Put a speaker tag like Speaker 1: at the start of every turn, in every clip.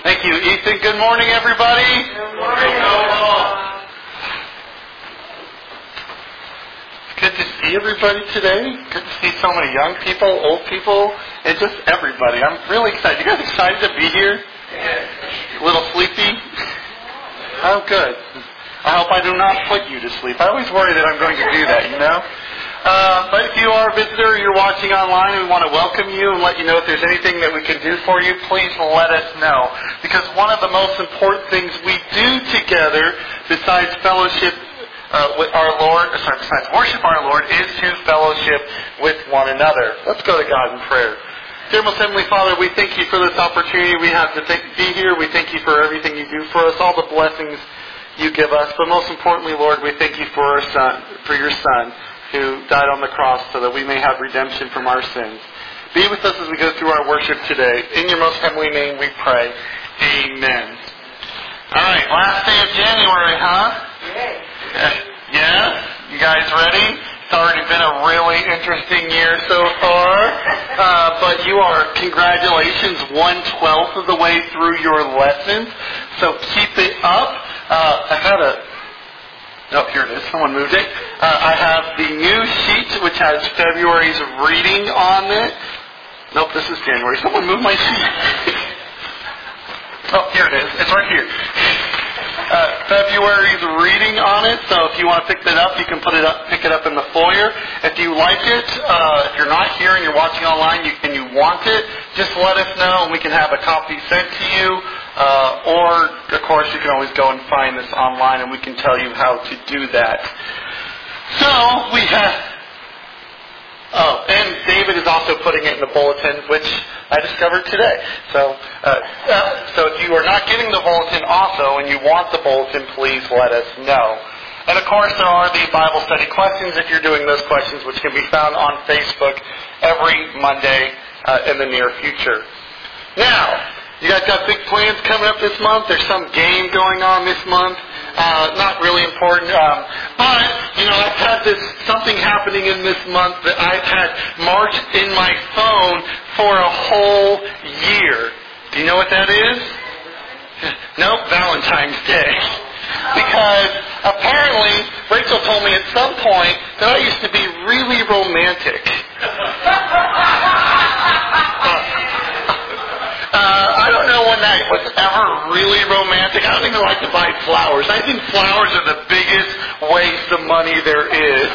Speaker 1: Thank you, Ethan. Good morning, everybody.
Speaker 2: Good morning.
Speaker 1: Good to see everybody today. Good to see so many young people, old people, and just everybody. I'm really excited. You guys excited to be here?
Speaker 2: Yes.
Speaker 1: A little sleepy? Oh, good. I hope I do not put you to sleep. I always worry that I'm going to do that, you know? But if you are a visitor, you're watching online, we want to welcome you and let you know if there's anything that we can do for you, please let us know. Because one of the most important things we do together, besides fellowship with our Lord, besides worship our Lord, is to fellowship with one another. Let's go to God in prayer. Dear most Heavenly Father, we thank you for this opportunity we have to be here. We thank you for everything you do for us, all the blessings you give us. But most importantly, Lord, we thank you for our Son, for your Son, who died on the cross so that we may have redemption from our sins. Be with us as we go through our worship today. In your most heavenly name we pray. Amen. All right, last day of January, huh? Yes? You guys ready? It's already been a really interesting year so far. But you are, congratulations, 1/12 of the way through your lessons. So keep it up. Oh, here it is. Someone moved it. I have the new sheet, which has February's reading on it. Nope, this is January. Someone moved my sheet. Oh, here it is. It's right here. February's reading on it. So if you want to pick that up, you can pick it up in the foyer. If you like it, if you're not here and you're watching online and you want it, just let us know and we can have a copy sent to you. Or, of course, you can always go and find this online and we can tell you how to do that. So, we have... Oh, and David is also putting it in the bulletin, which I discovered today. So if you are not getting the bulletin also and you want the bulletin, please let us know. And, of course, there are the Bible study questions if you're doing those questions, which can be found on Facebook every Monday in the near future. Now... You guys got big plans coming up this month? There's some game going on this month. Not really important. But, I've had something happening in this month that I've had marked in my phone for a whole year. Do you know what that is? Nope, Valentine's Day. Because apparently, Rachel told me at some point that I used to be really romantic. I don't know when that was ever really romantic. I don't even like to buy flowers. I think flowers are the biggest waste of money there is.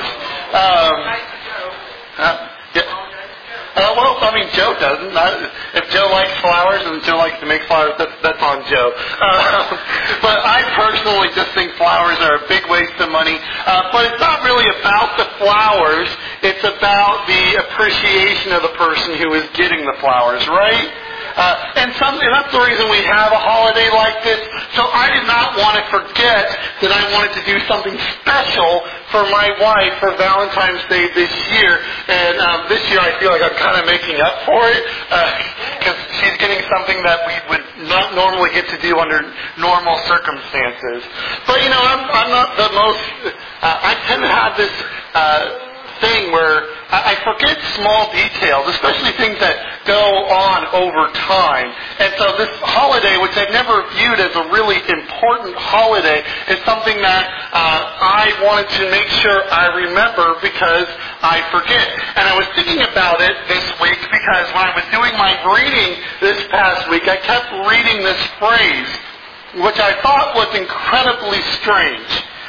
Speaker 1: Joe doesn't. If Joe likes flowers and Joe likes to make flowers, that's on Joe. But I personally just think flowers are a big waste of money. But it's not really about the flowers. It's about the appreciation of the person who is getting the flowers, right? And that's the reason we have a holiday like this. So I did not want to forget that I wanted to do something special for my wife for Valentine's Day this year. And this year I feel like I'm kind of making up for it because she's getting something that we would not normally get to do under normal circumstances. But I'm not the most. I tend to have this thing where I forget small details, especially things that go on over time. And so this holiday, which I've never viewed as a really important holiday, is something that I wanted to make sure I remember because I forget. And I was thinking about it this week because when I was doing my reading this past week, I kept reading this phrase, which I thought was incredibly strange.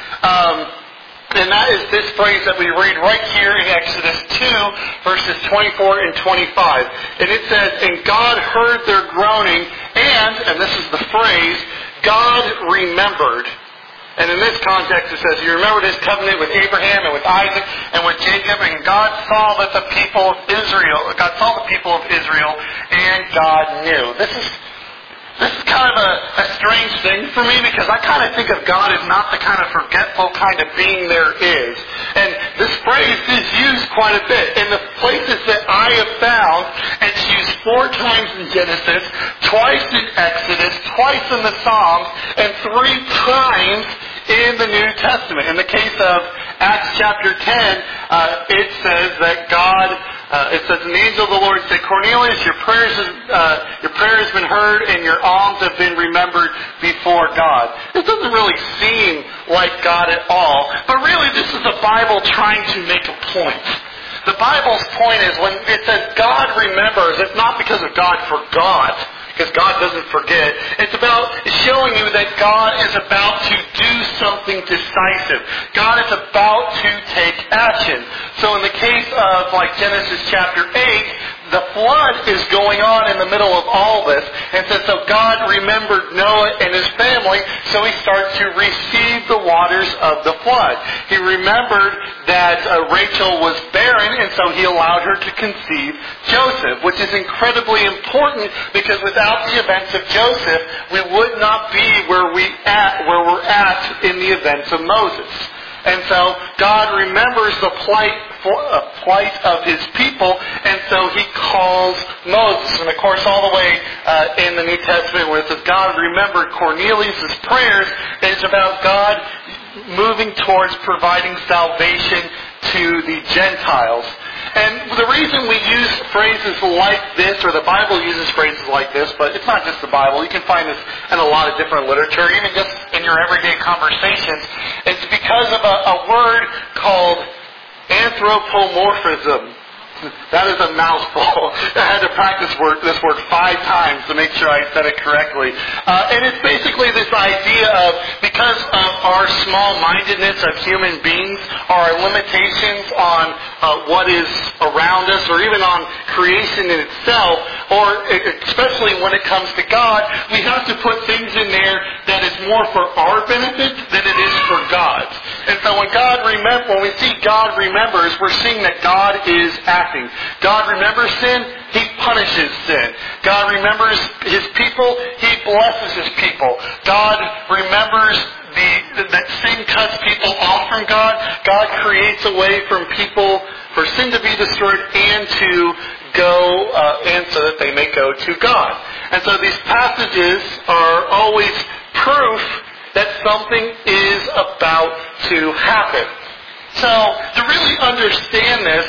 Speaker 1: And that is this phrase that we read right here in Exodus 2, verses 24 and 25. And it says, "And God heard their groaning, and this is the phrase, God remembered." And in this context it says, "You remembered his covenant with Abraham and with Isaac and with Jacob, and God saw the people of Israel, and God knew." This is kind of a strange thing for me because I kind of think of God as not the kind of forgetful kind of being there is. And this phrase is used quite a bit. In the places that I have found, it's used 4 times in Genesis, twice in Exodus, twice in the Psalms, and 3 times in the New Testament. In the case of Acts chapter 10, it says that God it says, "And the angel of the Lord said, Cornelius, your prayer has been heard, and your alms have been remembered before God." This doesn't really seem like God at all, but really this is the Bible trying to make a point. The Bible's point is when it says God remembers, it's not because of God forgot, because God doesn't forget. It's about showing you that God is about to do something decisive. God is about to take action. So in the case of like Genesis chapter 8, the flood is going on in the middle of all this. And so God remembered Noah and his family, so he starts to receive the waters of the flood. He remembered that Rachel was barren, and so he allowed her to conceive Joseph, which is incredibly important because without the events of Joseph, we would not be where we're at in the events of Moses. And so God remembers the plight of his people, and so he calls Moses. And of course, all the way in the New Testament where it says God remembered Cornelius' prayers, it's about God moving towards providing salvation to the Gentiles. And the reason we use phrases like this, or the Bible uses phrases like this, but it's not just the Bible. You can find this in a lot of different literature, even just in your everyday conversations. It's because of a word called anthropomorphism. That is a mouthful. I had to practice this word 5 times to make sure I said it correctly. And it's basically this idea of, because of our small-mindedness of human beings, our limitations on what is around us, or even on creation in itself, or especially when it comes to God, we have to put things in there that is more for our benefit than it is for God's. And so when we see God remembers, we're seeing that God is acting. God remembers sin, He punishes sin. God remembers His people, He blesses His people. God remembers that sin cuts people off from God. God creates a way for sin to be destroyed and to go, and so that they may go to God. And so these passages are always proof that something is about to happen. So to really understand this,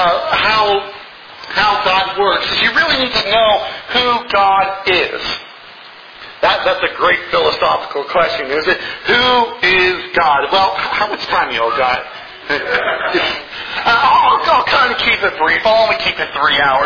Speaker 1: how God works, is you really need to know who God is. That's a great philosophical question, is it? Who is God? Well, how much time you all got? I'll kind of keep it brief. I'll only keep it 3 hours.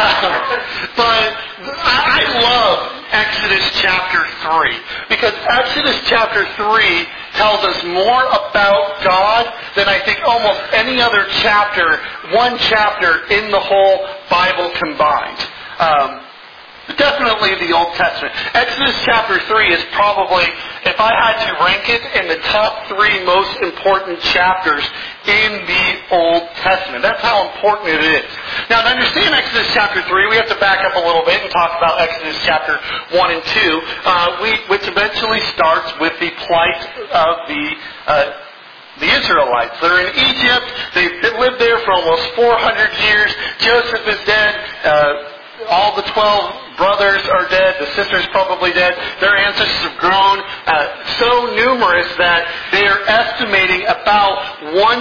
Speaker 1: But I love Exodus chapter 3, because Exodus chapter 3 tells us more about God than I think almost any other one chapter in the whole Bible combined. Definitely the Old Testament. Exodus chapter 3 is probably, if I had to rank it, in the top 3 most important chapters in the Old Testament. That's how important it is. Now, to understand Exodus chapter 3, we have to back up a little bit and talk about Exodus chapter 1 and 2, which eventually starts with the plight of the Israelites. They're in Egypt. They've lived there for almost 400 years. Joseph is dead. All the 12 brothers are dead. The sister's probably dead. Their ancestors have grown so numerous that they are estimating about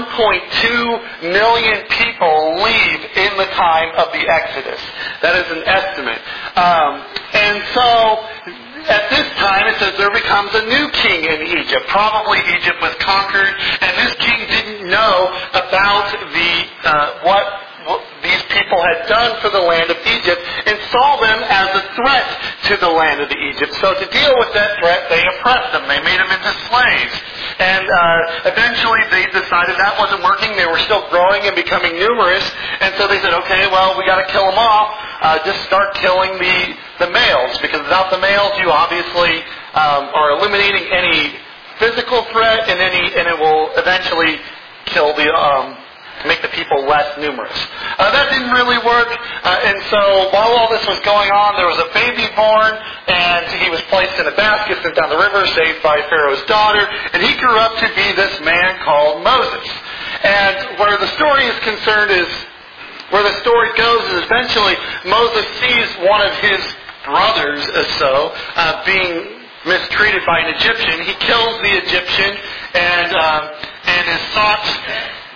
Speaker 1: 1.2 million people leave in the time of the Exodus. That is an estimate. And so at this time, it says there becomes a new king in Egypt. Probably Egypt was conquered, and this king didn't know about what these people had done for the land of Egypt, and saw them as a threat to the land of Egypt. So to deal with that threat, they oppressed them. They made them into slaves. And eventually they decided that wasn't working. They were still growing and becoming numerous. And so they said, okay, well, we got to kill them off. Just start killing the males, because without the males, you obviously are eliminating any physical threat, and it will eventually kill make the people less numerous. That didn't really work, and so while all this was going on, there was a baby born, and he was placed in a basket, sent down the river, saved by Pharaoh's daughter, and he grew up to be this man called Moses. And where the story is concerned is, where the story goes is eventually Moses sees one of his brothers being mistreated by an Egyptian. He kills the Egyptian, and his thoughts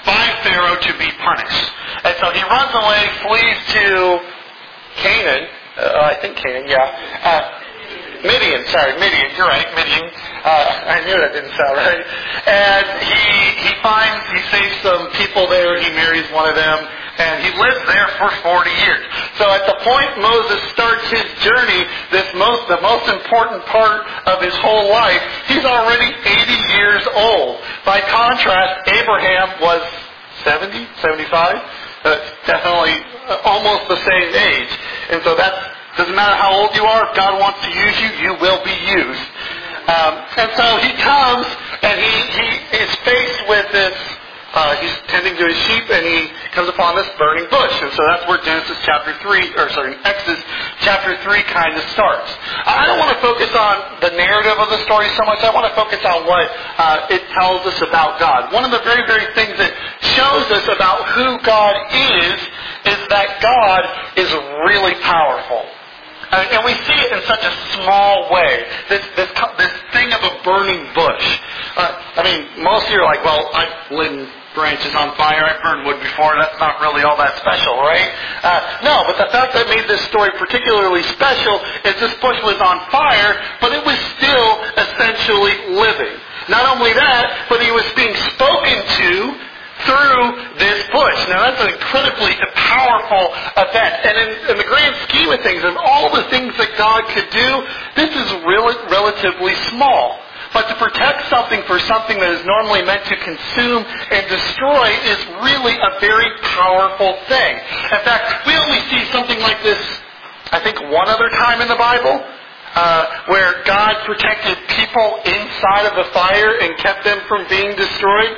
Speaker 1: by Pharaoh to be punished. And so he runs away, flees to Canaan. I think Canaan, yeah. Midian, you're right, Midian. I knew that didn't sound right. And he saves some people there, he marries one of them, and he lives there for 40 years. So at the point Moses starts his journey, the most important part of his whole life, he's already 80 years old. By contrast, Abraham was 70, 75, definitely almost the same age. And so doesn't matter how old you are, if God wants to use you, you will be used. And so he comes and he is faced with this, he's tending to his sheep and he comes upon this burning bush. And so that's where Exodus chapter 3 kind of starts. I don't want to focus on the narrative of the story so much. I want to focus on what it tells us about God. One of the very, very things that shows us about who God is that God is really powerful. And we see it in such a small way. This thing of a burning bush. Most of you are like, well, I've lit branches on fire. I've burned wood before. That's not really all that special, right? No, but the fact that made this story particularly special is this bush was on fire, but it was still essentially living. Not only that, but he was being spoken to through this bush. Now that's an incredibly powerful event. And in the grand scheme of things, of all the things that God could do, this is really relatively small. But to protect something for something that is normally meant to consume and destroy is really a very powerful thing. In fact, we only see something like this, I think, one other time in the Bible, where God protected people inside of the fire and kept them from being destroyed.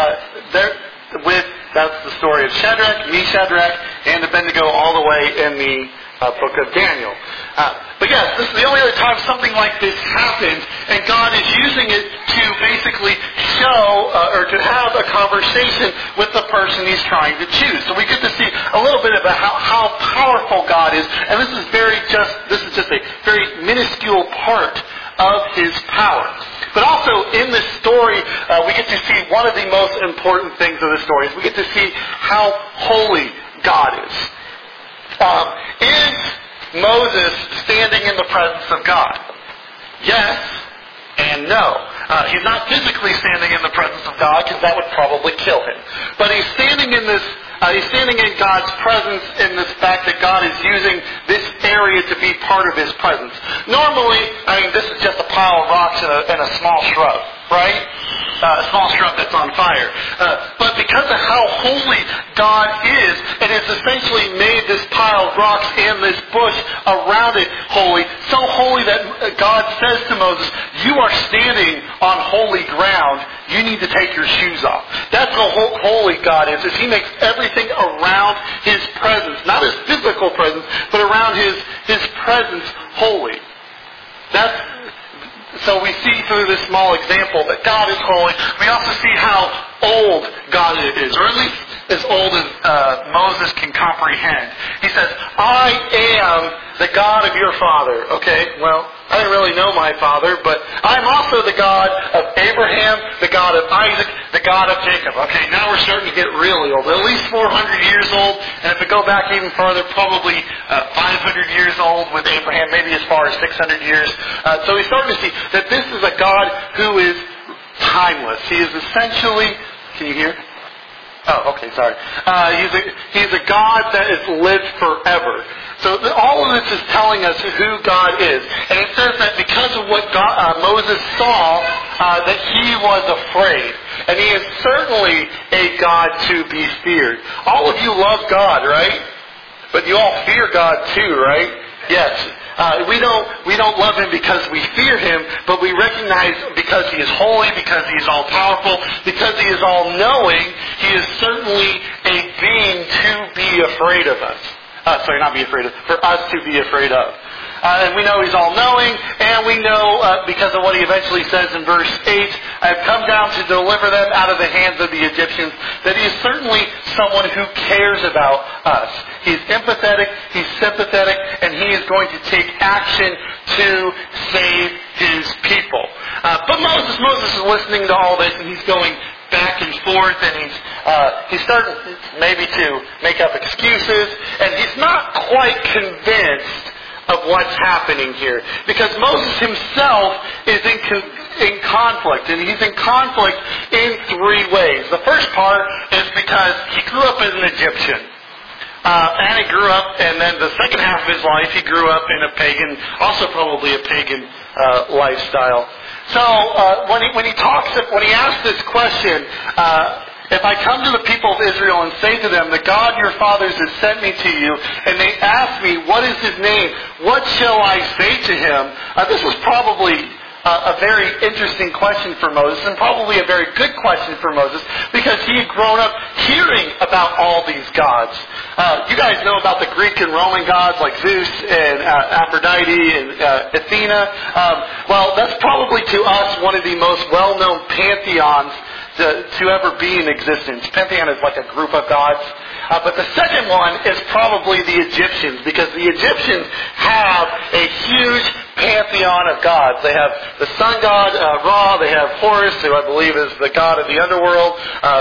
Speaker 1: That's the story of Shadrach, Meshach, and Abednego all the way in the book of Daniel. But yes, this is the only other time something like this happens, and God is using it to basically show or to have a conversation with the person He's trying to choose. So we get to see a little bit about how powerful God is, and this is just a very minuscule part of His power. But also in this story, we get to see one of the most important things of the story. We get to see how holy God is. Is Moses standing in the presence of God? Yes and no. He's not physically standing in the presence of God because that would probably kill him. But he's standing in this. He's standing in God's presence in this fact that God is using this area to be part of His presence. Normally, this is just a pile of rocks and a small shrub, right? A small shrub that's on fire. But because of how holy God is, it has essentially made this pile of rocks and this bush around it holy. So holy that God says to Moses, you are standing on holy ground. You need to take your shoes off. That's how holy God is He makes everything around His presence, not His physical presence, but around His presence holy. So we see through this small example that God is holy. We also see how old God is, or at least as old as Moses can comprehend. He says, I am the God of your father. Okay, well, I didn't really know my father, but I'm also the God of Abraham, the God of Isaac, the God of Jacob. Okay, now we're starting to get really old. At least 400 years old, and if we go back even farther, probably 500 years old with Abraham, maybe as far as 600 years. So we're starting to see that this is a God who is timeless. He is essentially, can you hear? Oh, okay, sorry. He's a God that has lived forever. So all of this is telling us who God is. And it says that because of what Moses saw, that he was afraid. And he is certainly a God to be feared. All of you love God, right? But you all fear God too, right? Yes. We don't love Him because we fear Him, but we recognize because He is holy, because He is all-powerful, because He is all-knowing, He is certainly a being to be afraid of us. Not be afraid of, for us to be afraid of. And we know He's all-knowing, and we know, because of what He eventually says in verse 8, I have come down to deliver them out of the hands of the Egyptians, that He is certainly someone who cares about us. He's empathetic, He's sympathetic, and He is going to take action to save His people. But Moses is listening to all this, and he's going back and forth, and he's He's starting maybe to make up excuses, and he's not quite convinced of what's happening here. Because Moses himself is in conflict, and he's in conflict in three ways. The first part is because he grew up as an Egyptian. And he grew up, and then the second half of his life, he grew up in a pagan, also probably a pagan lifestyle. So when he asks this question, if I come to the people of Israel and say to them, the God your fathers has sent me to you, and they ask me, what is his name? What shall I say to him? This was probably a very interesting question for Moses, and probably a very good question for Moses, because he had grown up hearing about all these gods. You guys know about the Greek and Roman gods like Zeus and Aphrodite and Athena. Well, that's probably to us one of the most well-known pantheons to ever be in existence. Pantheon is like a group of gods. But the second one is probably the Egyptians, because the Egyptians have a huge pantheon of gods. They have the sun god, Ra. They have Horus, who I believe is the god of the underworld.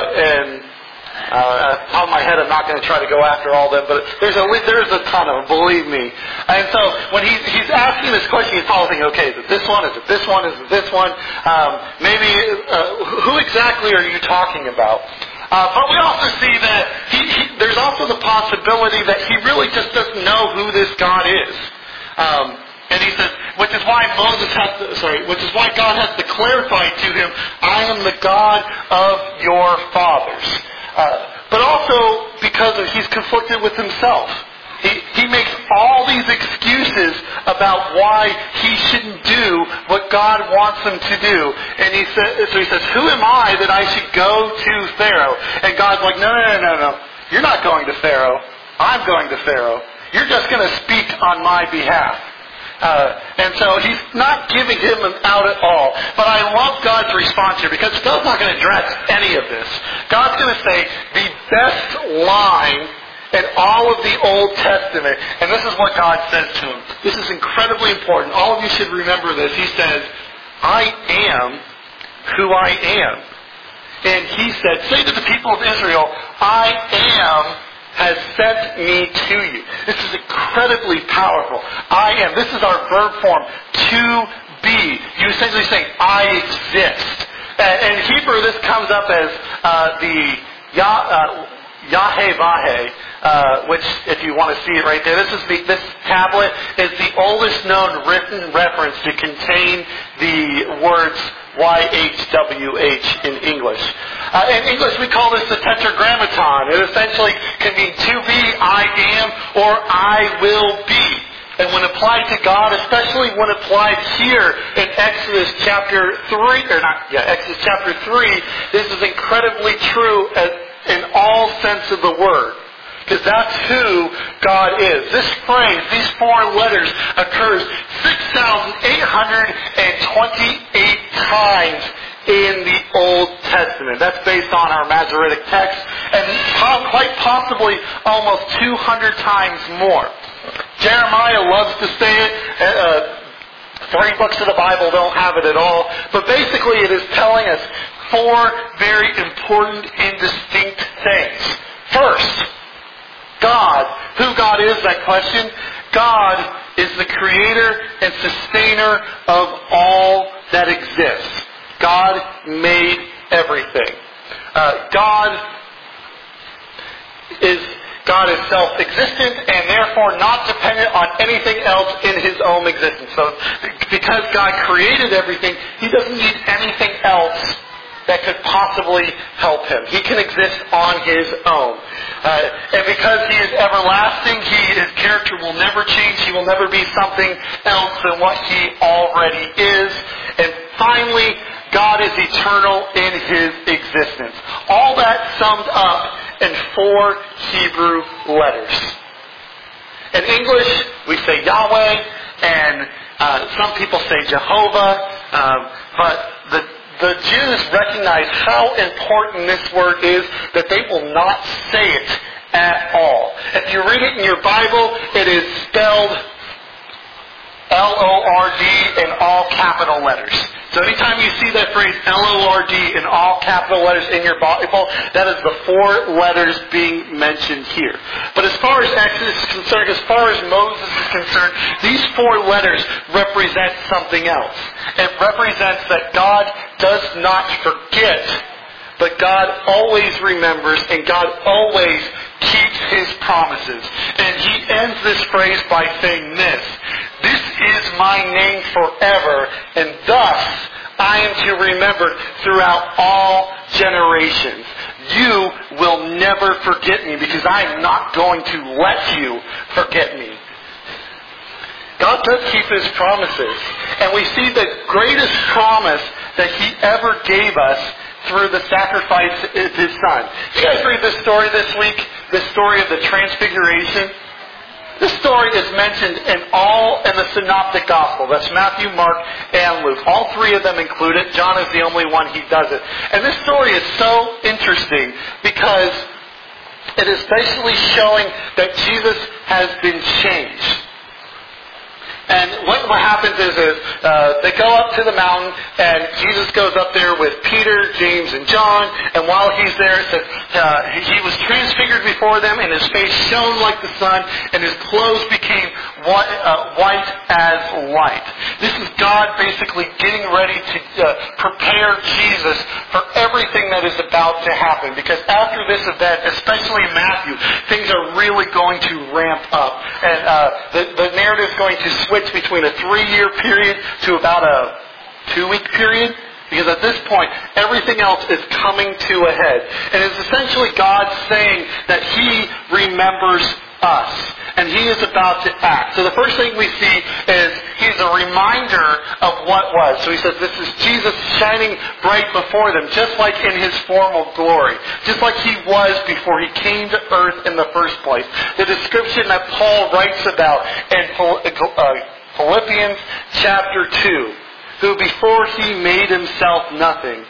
Speaker 1: Off the top of my head, I'm not going to try to go after all of them, but there's a ton of them, believe me. And so when he's asking this question, he's probably thinking, okay, is it this one? Is it this one? Is it this one? Who exactly are you talking about? But we also see that there's also the possibility that he really just doesn't know who this God is. And he says, which is why God has to clarify to him, I am the God of your fathers. But also because he's conflicted with himself. He makes all these excuses about why he shouldn't do what God wants him to do. And he says, who am I that I should go to Pharaoh? And God's like, no. You're not going to Pharaoh. I'm going to Pharaoh. You're just going to speak on my behalf. And so he's not giving him out at all. But I love God's response here, because God's not going to address any of this. God's going to say the best line in all of the Old Testament. And this is what God says to him. This is incredibly important. All of you should remember this. He says, I am who I am. And he said, say to the people of Israel, I am has sent me to you. This is incredibly powerful. I am. This is our verb form, to be. You essentially say, I exist. And in Hebrew, this comes up as the Yahweh, which, if you want to see it right there, this tablet is the oldest known written reference to contain the words YHWH in English. In English, we call this the Tetragrammaton. It essentially can mean to be, I am, or I will be. And when applied to God, especially when applied here in Exodus chapter 3, this is incredibly true in all sense of the word. Because that's who God is. This phrase, these four letters, occurs 6,828 times in the Old Testament. That's based on our Masoretic text, and quite possibly almost 200 times more. Jeremiah loves to say it. 3 books of the Bible don't have it at all. But basically it is telling us 4 very important and distinct things. First, God. Who God is, that question? God is the creator and sustainer of all that exists. God made everything. God is self-existent and therefore not dependent on anything else in his own existence. So because God created everything, he doesn't need anything else that could possibly help him. He can exist on his own. And because he is everlasting, his character will never change. He will never be something else than what he already is. And finally, God is eternal in his existence. All that summed up in 4 Hebrew letters. In English, we say Yahweh, and some people say Jehovah, but the Jews recognize how important this word is that they will not say it at all. If you read it in your Bible, it is spelled Lord in all capital letters. So anytime you see that phrase Lord in all capital letters in your Bible, that is the 4 letters being mentioned here. But as far as Exodus is concerned, as far as Moses is concerned, these 4 letters represent something else. It represents that God does not forget, but God always remembers and God always keeps His promises. And He ends this phrase by saying this: "This is my name forever, and thus I am to remember throughout all generations. You will never forget me because I am not going to let you forget me." God does keep His promises. And we see the greatest promise that He ever gave us through the sacrifice of His Son. You guys read this story this week? The story of the Transfiguration? This story is mentioned in the Synoptic Gospel. That's Matthew, Mark, and Luke. All 3 of them include it. John is the only one he does it. And this story is so interesting because it is basically showing that Jesus has been changed. And what happens is they go up to the mountain, and Jesus goes up there with Peter, James, and John. And while He's there, it says He was transfigured before them, and His face shone like the sun, and His clothes became white as light. This is God basically getting ready to prepare Jesus for everything that is about to happen. Because after this event, especially in Matthew, things are really going to ramp up. And the narrative is going to switch between a 3-year period to about a 2-week period. Because at this point, everything else is coming to a head. And it's essentially God saying that He remembers us. And He is about to act. So the first thing we see is He's a reminder of what was. So He says this is Jesus shining bright before them, just like in His formal glory. Just like He was before He came to earth in the first place. The description that Paul writes about in Philippians chapter 2. Who before He made Himself nothing.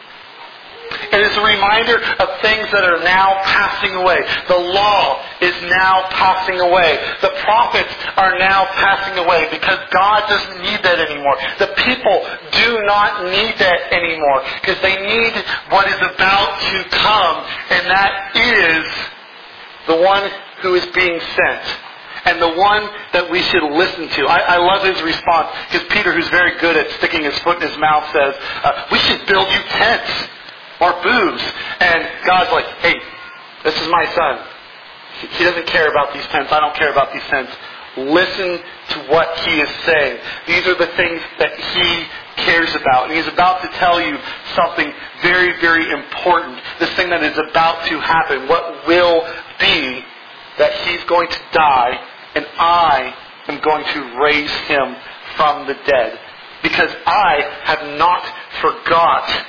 Speaker 1: It is a reminder of things that are now passing away. The law is now passing away. The prophets are now passing away because God doesn't need that anymore. The people do not need that anymore because they need what is about to come, and that is the one who is being sent. And the one that we should listen to. I love his response because Peter, who's very good at sticking his foot in his mouth, says, "We should build you tents or booths." And God's like, "Hey, this is my son. He doesn't care about these tents. I don't care about these tents. Listen to what He is saying. These are the things that He cares about." And He's about to tell you something very, very important. This thing that is about to happen. What will be that He's going to die, and I am going to raise Him from the dead. Because I have not forgot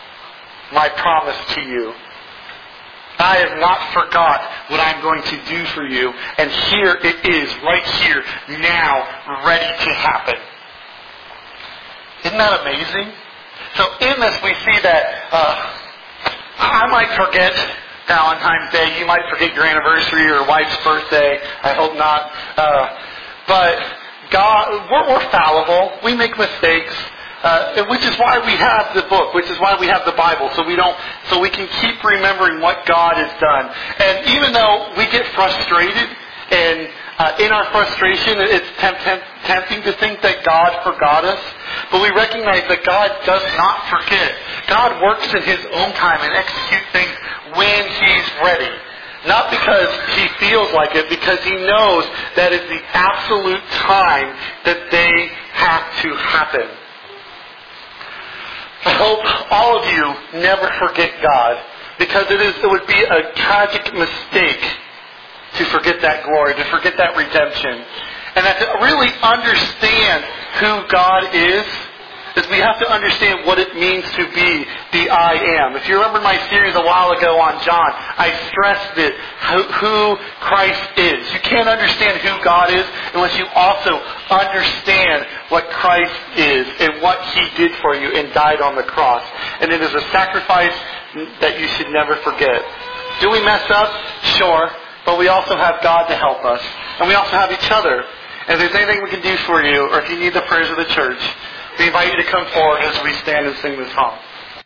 Speaker 1: my promise to you. I have not forgot what I'm going to do for you. And here it is, right here, now, ready to happen. Isn't that amazing? So in this we see that I might forget Valentine's Day. You might forget your anniversary or wife's birthday. I hope not. But God, we're fallible. We make mistakes. Which is why we have the book, which is why we have the Bible, so we can keep remembering what God has done. And even though we get frustrated, and in our frustration, it's tempting to think that God forgot us, but we recognize that God does not forget. God works in His own time and executes things when He's ready. Not because He feels like it, because He knows that is the absolute time that they have to happen. I hope all of you never forget God, because it would be a tragic mistake to forget that glory, to forget that redemption. And that to really understand who God is we have to understand what it means to be the I am. If you remember my series a while ago on John, I stressed it, who Christ is. You can't understand who God is unless you also understand what Christ is and what He did for you and died on the cross. And it is a sacrifice that you should never forget. Do we mess up? Sure. But we also have God to help us. And we also have each other. And if there's anything we can do for you, or if you need the prayers of the church, We invite you to come forward as we stand and sing this song.